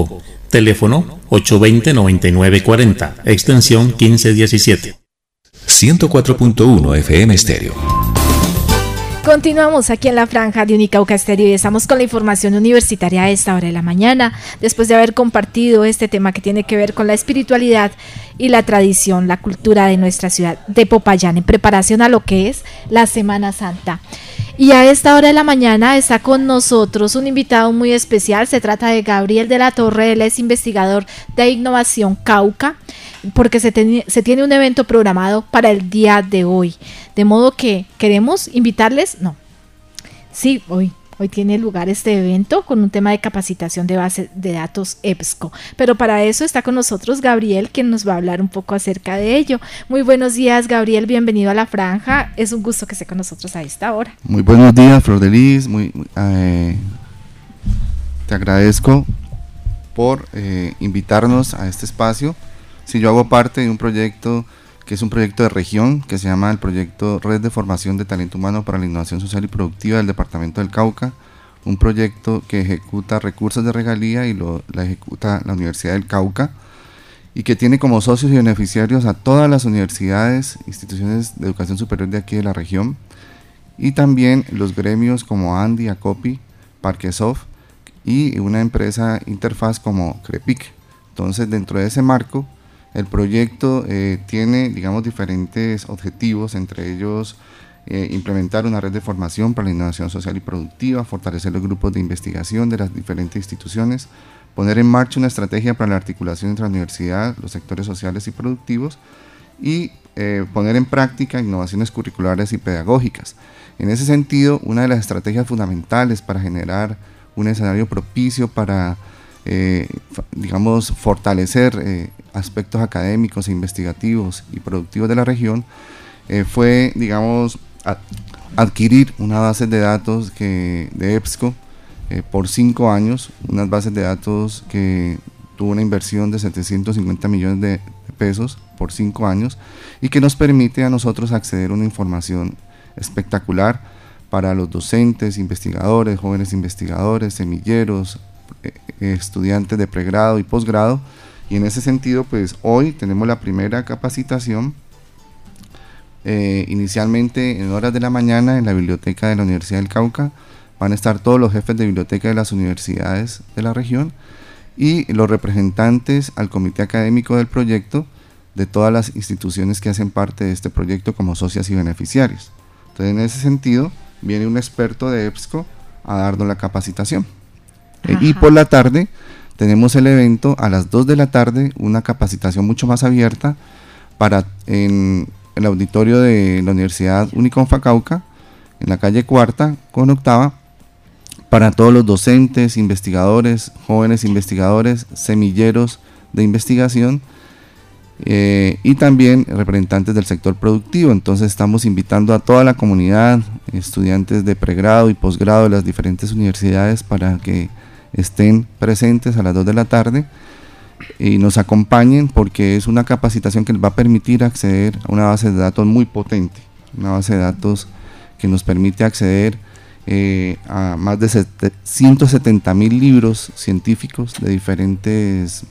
Teléfono 820-9940, extensión 1517. 104.1 FM Estéreo. Continuamos aquí en la franja de Unicauca Estéreo y estamos con la información universitaria a esta hora de la mañana, después de haber compartido este tema que tiene que ver con la espiritualidad y la tradición, la cultura de nuestra ciudad de Popayán, en preparación a lo que es la Semana Santa. Y a esta hora de la mañana está con nosotros un invitado muy especial. Se trata de Gabriel de la Torre. Él es investigador de Innovación Cauca, porque se tiene un evento programado para el día de hoy. De modo que queremos invitarles, hoy tiene lugar este evento con un tema de capacitación de base de datos EBSCO. Pero para eso está con nosotros Gabriel, quien nos va a hablar un poco acerca de ello. Muy buenos días, Gabriel, bienvenido a la franja. Es un gusto que esté con nosotros a esta hora. Muy buenos días, Flor de Lis. Te agradezco por invitarnos a este espacio. Sí, yo hago parte de un proyecto que es un proyecto de región que se llama el proyecto Red de Formación de Talento Humano para la Innovación Social y Productiva del Departamento del Cauca, un proyecto que ejecuta recursos de regalía y la ejecuta la Universidad del Cauca, y que tiene como socios y beneficiarios a todas las universidades, instituciones de educación superior de aquí de la región, y también los gremios como ANDI, ACOPI, Parquesoft y una empresa interfaz como CREPIC. Entonces, dentro de ese marco, el proyecto tiene, digamos, diferentes objetivos, entre ellos implementar una red de formación para la innovación social y productiva, fortalecer los grupos de investigación de las diferentes instituciones, poner en marcha una estrategia para la articulación entre la universidad, los sectores sociales y productivos, y poner en práctica innovaciones curriculares y pedagógicas. En ese sentido, una de las estrategias fundamentales para generar un escenario propicio para fortalecer aspectos académicos e investigativos y productivos de la región fue, adquirir una base de datos de EBSCO por 5 años, unas bases de datos que tuvo una inversión de 750 millones de pesos por 5 años y que nos permite a nosotros acceder a una información espectacular para los docentes, investigadores, jóvenes investigadores, semilleros, estudiantes de pregrado y posgrado. Y en ese sentido, pues hoy tenemos la primera capacitación, inicialmente en horas de la mañana en la biblioteca de la Universidad del Cauca. Van a estar todos los jefes de biblioteca de las universidades de la región y los representantes al comité académico del proyecto de todas las instituciones que hacen parte de este proyecto como socias y beneficiarios. Entonces, en ese sentido, viene un experto de EBSCO a darnos la capacitación. Y por la tarde tenemos el evento a las 2 de la tarde, una capacitación mucho más abierta en el auditorio de la Universidad Uniconfa Cauca, en la calle Cuarta con Octava, para todos los docentes, investigadores, jóvenes investigadores, semilleros de investigación y también representantes del sector productivo. Entonces estamos invitando a toda la comunidad, estudiantes de pregrado y posgrado de las diferentes universidades para que estén presentes a las 2 de la tarde y nos acompañen, porque es una capacitación que les va a permitir acceder a una base de datos muy potente, una base de datos que nos permite acceder a más de 170.000 libros científicos de diferentes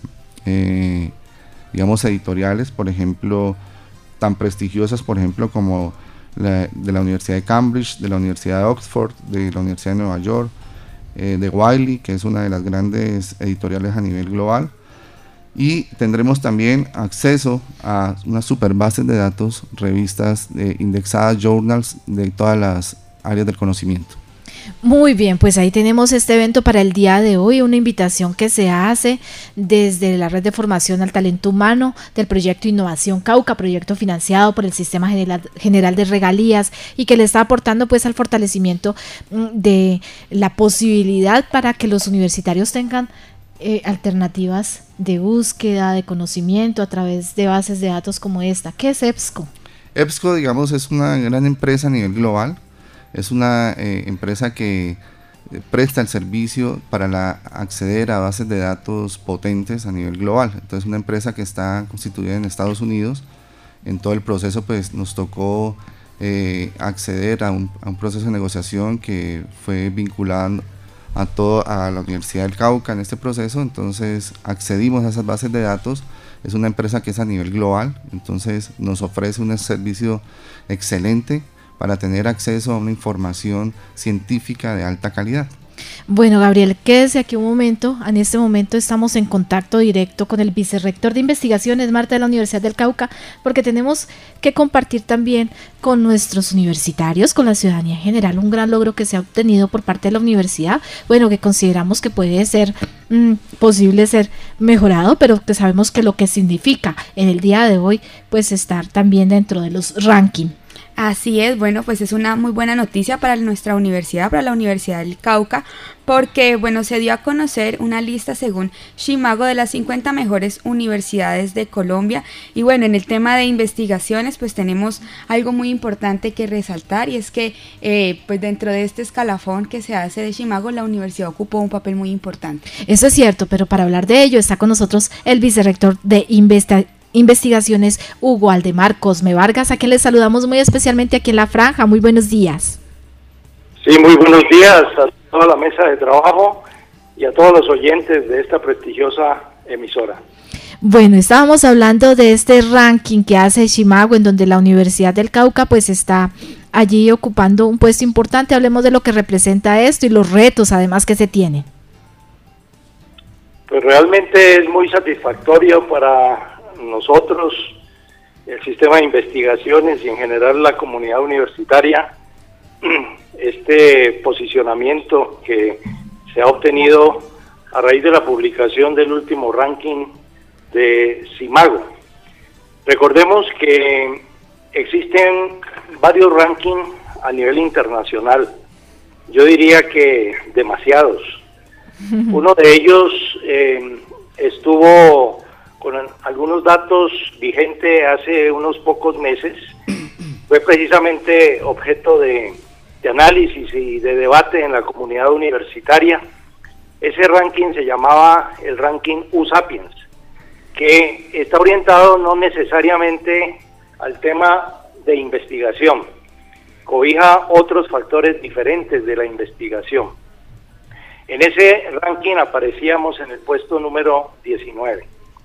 editoriales, por ejemplo, tan prestigiosas, por ejemplo, como de la Universidad de Cambridge, de la Universidad de Oxford, de la Universidad de Nueva York, de Wiley, que es una de las grandes editoriales a nivel global, y tendremos también acceso a unas super bases de datos, revistas indexadas, journals de todas las áreas del conocimiento. Muy bien, pues ahí tenemos este evento para el día de hoy, una invitación que se hace desde la Red de Formación al Talento Humano del proyecto Innovación Cauca, proyecto financiado por el Sistema General de Regalías y que le está aportando pues al fortalecimiento de la posibilidad para que los universitarios tengan alternativas de búsqueda de conocimiento a través de bases de datos como esta. ¿Qué es EBSCO? EBSCO, es una gran empresa a nivel global. Es una empresa que presta el servicio para acceder a bases de datos potentes a nivel global. Entonces, una empresa que está constituida en Estados Unidos. En todo el proceso pues nos tocó acceder a un proceso de negociación que fue vinculado a la Universidad del Cauca en este proceso, entonces accedimos a esas bases de datos. Es una empresa que es a nivel global, entonces nos ofrece un servicio excelente para tener acceso a una información científica de alta calidad. Bueno, Gabriel, quédese aquí un momento. En este momento estamos en contacto directo con el vicerrector de investigaciones, Marta, de la Universidad del Cauca, porque tenemos que compartir también con nuestros universitarios, con la ciudadanía en general, un gran logro que se ha obtenido por parte de la universidad, bueno, que consideramos que puede ser posible ser mejorado, pero que sabemos que lo que significa en el día de hoy, pues estar también dentro de los rankings. Así es, bueno, pues es una muy buena noticia para nuestra universidad, para la Universidad del Cauca, porque, bueno, se dio a conocer una lista según Shimago de las 50 mejores universidades de Colombia. Y bueno, en el tema de investigaciones, pues tenemos algo muy importante que resaltar, y es que, pues dentro de este escalafón que se hace de Shimago, la universidad ocupó un papel muy importante. Eso es cierto, pero para hablar de ello está con nosotros el vicerrector de Investigaciones, Hugo Aldemar Cosme Vargas, a quien les saludamos muy especialmente aquí en La Franja. Muy buenos días. Sí, muy buenos días a toda la mesa de trabajo y a todos los oyentes de esta prestigiosa emisora. Bueno, estábamos hablando de este ranking que hace Shimago, en donde la Universidad del Cauca pues está allí ocupando un puesto importante. Hablemos de lo que representa esto y los retos además que se tienen. Pues realmente es muy satisfactorio para nosotros, el sistema de investigaciones y en general la comunidad universitaria, este posicionamiento que se ha obtenido a raíz de la publicación del último ranking de Shimago. Recordemos que existen varios rankings a nivel internacional, yo diría que demasiados. Uno de ellos estuvo con algunos datos vigente hace unos pocos meses, fue precisamente objeto de análisis y de debate en la comunidad universitaria. Ese ranking se llamaba el ranking U-Sapiens, que está orientado no necesariamente al tema de investigación, cobija otros factores diferentes de la investigación. En ese ranking aparecíamos en el puesto número 19.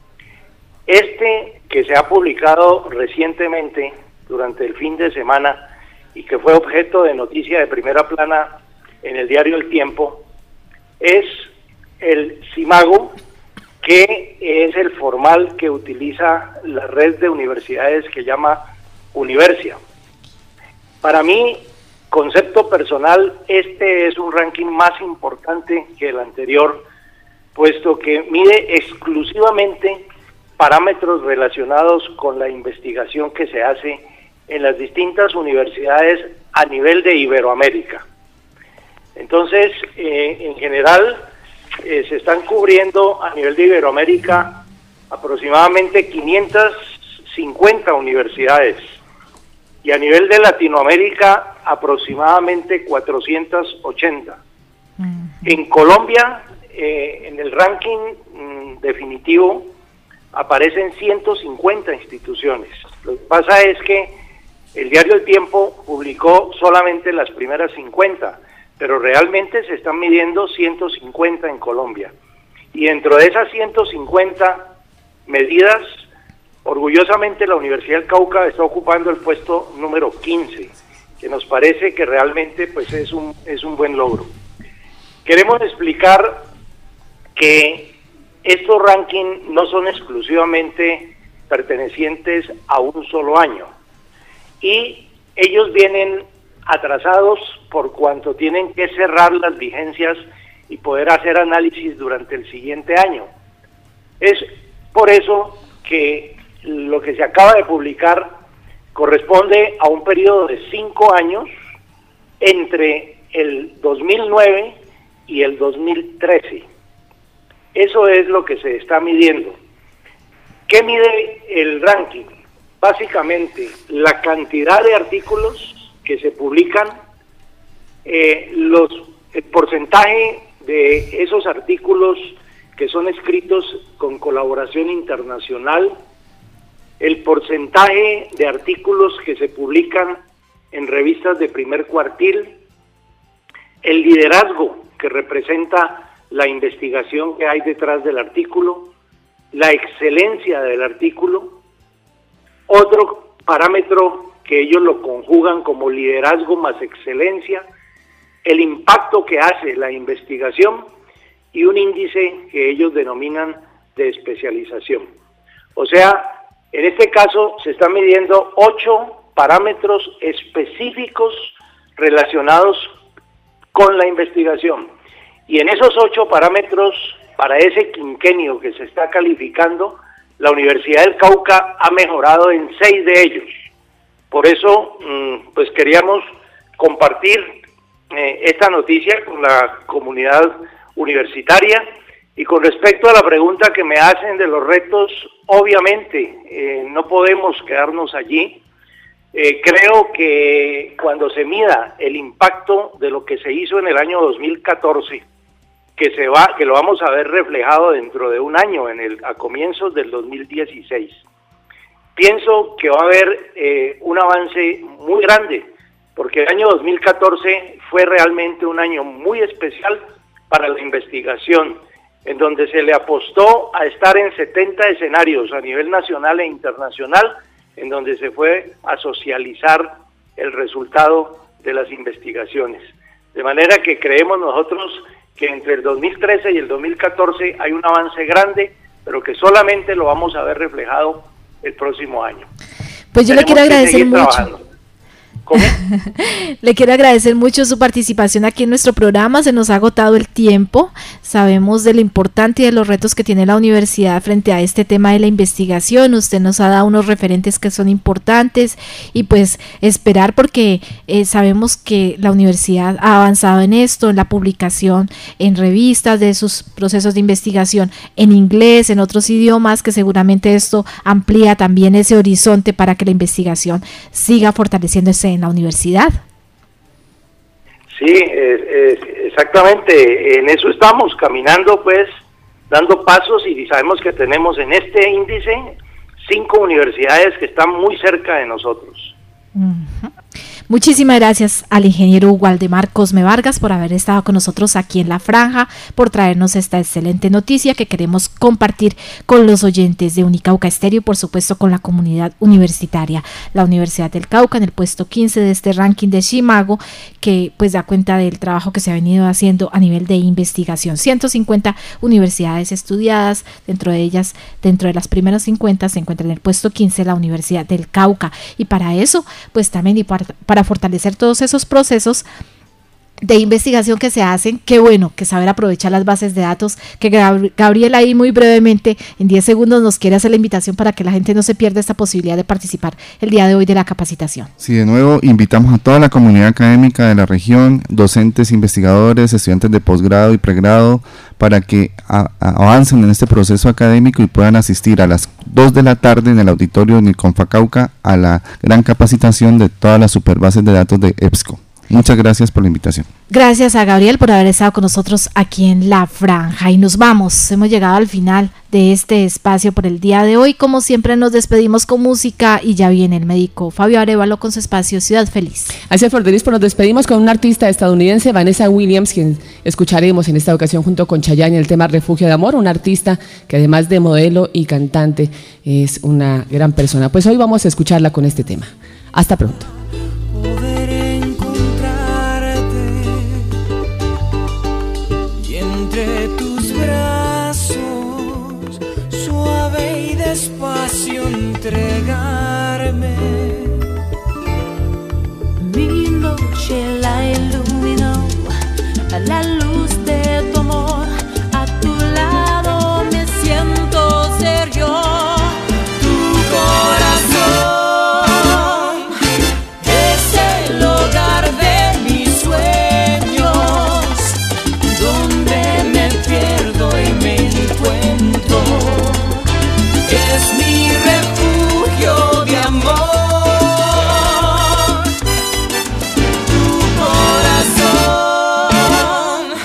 Este, que se ha publicado recientemente durante el fin de semana y que fue objeto de noticia de primera plana en el diario El Tiempo, es el Shimago, que es el formal que utiliza la red de universidades que llama Universia. Para mí, concepto personal, este es un ranking más importante que el anterior, puesto que mide exclusivamente parámetros relacionados con la investigación que se hace en las distintas universidades a nivel de Iberoamérica. Entonces, en general, se están cubriendo a nivel de Iberoamérica aproximadamente 550 universidades y a nivel de Latinoamérica aproximadamente 480. En Colombia, en el ranking definitivo, aparecen 150 instituciones. Lo que pasa es que el diario El Tiempo publicó solamente las primeras 50, pero realmente se están midiendo 150 en Colombia. Y dentro de esas 150 medidas, orgullosamente la Universidad del Cauca está ocupando el puesto número 15, que nos parece que realmente pues es un buen logro. Queremos explicar que estos rankings no son exclusivamente pertenecientes a un solo año y ellos vienen atrasados por cuanto tienen que cerrar las vigencias y poder hacer análisis durante el siguiente año. Es por eso que lo que se acaba de publicar corresponde a un periodo de 5 años entre el 2009 y el 2013. Eso es lo que se está midiendo. ¿Qué mide el ranking? Básicamente, la cantidad de artículos que se publican, el porcentaje de esos artículos que son escritos con colaboración internacional, el porcentaje de artículos que se publican en revistas de primer cuartil, el liderazgo que representa la investigación que hay detrás del artículo, la excelencia del artículo. Otro parámetro que ellos lo conjugan como liderazgo más excelencia, el impacto que hace la investigación y un índice que ellos denominan de especialización. O sea, en este caso se están midiendo 8 parámetros específicos relacionados con la investigación. Y en esos 8 parámetros, para ese quinquenio que se está calificando, la Universidad del Cauca ha mejorado en 6 de ellos. Por eso, pues queríamos compartir esta noticia con la comunidad universitaria. Y con respecto a la pregunta que me hacen de los retos, obviamente no podemos quedarnos allí. Creo que cuando se mida el impacto de lo que se hizo en el año 2014, que lo vamos a ver reflejado dentro de un año, a comienzos del 2016, pienso que va a haber un avance muy grande, porque el año 2014 fue realmente un año muy especial para la investigación, en donde se le apostó a estar en 70 escenarios a nivel nacional e internacional, en donde se fue a socializar el resultado de las investigaciones. De manera que creemos nosotros que entre el 2013 y el 2014 hay un avance grande, pero que solamente lo vamos a ver reflejado el próximo año. Pues yo le quiero agradecer mucho. Trabajando. Le quiero agradecer mucho su participación aquí en nuestro programa. Se nos ha agotado el tiempo. Sabemos de lo importante y de los retos que tiene la universidad frente a este tema de la investigación. Usted nos ha dado unos referentes que son importantes y pues esperar, porque sabemos que la universidad ha avanzado en esto, en la publicación en revistas de sus procesos de investigación en inglés, en otros idiomas, que seguramente esto amplía también ese horizonte para que la investigación siga fortaleciéndose en la universidad. Sí, exactamente, en eso estamos caminando, pues, dando pasos, y sabemos que tenemos en este índice 5 universidades que están muy cerca de nosotros. Uh-huh. Muchísimas gracias al ingeniero Waldemar Cosme Vargas por haber estado con nosotros aquí en La Franja, por traernos esta excelente noticia que queremos compartir con los oyentes de Unicauca Estéreo y por supuesto con la comunidad universitaria. La Universidad del Cauca en el puesto 15 de este ranking de Shimago, que pues da cuenta del trabajo que se ha venido haciendo a nivel de investigación. 150 universidades estudiadas, dentro de ellas, dentro de las primeras 50 se encuentra en el puesto 15 la Universidad del Cauca, y para eso pues también y para fortalecer todos esos procesos de investigación que se hacen, qué bueno que saber aprovechar las bases de datos, que Gabriel ahí muy brevemente en 10 segundos nos quiere hacer la invitación para que la gente no se pierda esta posibilidad de participar el día de hoy de la capacitación. Sí, de nuevo invitamos a toda la comunidad académica de la región, docentes, investigadores, estudiantes de posgrado y pregrado, para que avancen en este proceso académico y puedan asistir a las 2 de la tarde en el auditorio de Confa Cauca a la gran capacitación de todas las superbases de datos de EBSCO. Muchas gracias por la invitación. Gracias a Gabriel por haber estado con nosotros aquí en La Franja, y nos vamos, hemos llegado al final de este espacio por el día de hoy. Como siempre nos despedimos con música y ya viene el médico Fabio Arevalo con su espacio Ciudad Feliz. Así es, Flordelis, pues nos despedimos con una artista estadounidense, Vanessa Williams, quien escucharemos en esta ocasión junto con Chayanne el tema Refugio de Amor, una artista que además de modelo y cantante es una gran persona. Pues hoy vamos a escucharla con este tema. Hasta pronto. Entregarme. Mi noche la iluminó a la luz de tu amor. A tu lado me siento ser yo. Tu corazón es el hogar de mis sueños, donde me pierdo y me encuentro. Es mi refugio de amor. Tu corazón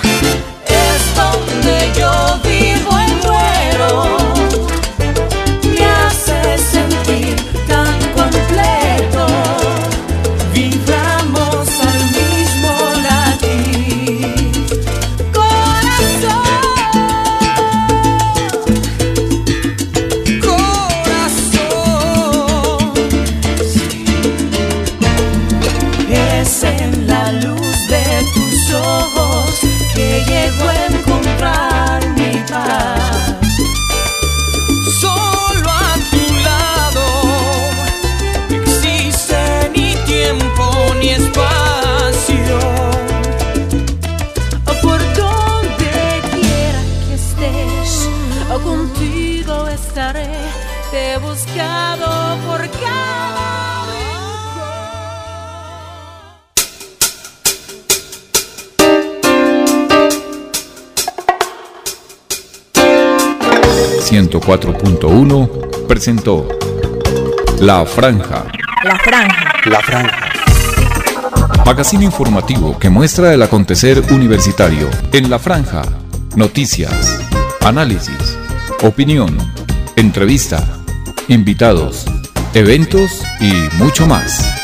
o contigo estaré. Te he buscado por cada rincón. 104.1 presentó La Franja. La Franja. La Franja. Magazine informativo que muestra el acontecer universitario en La Franja. Noticias, análisis, opinión, entrevista, invitados, eventos y mucho más.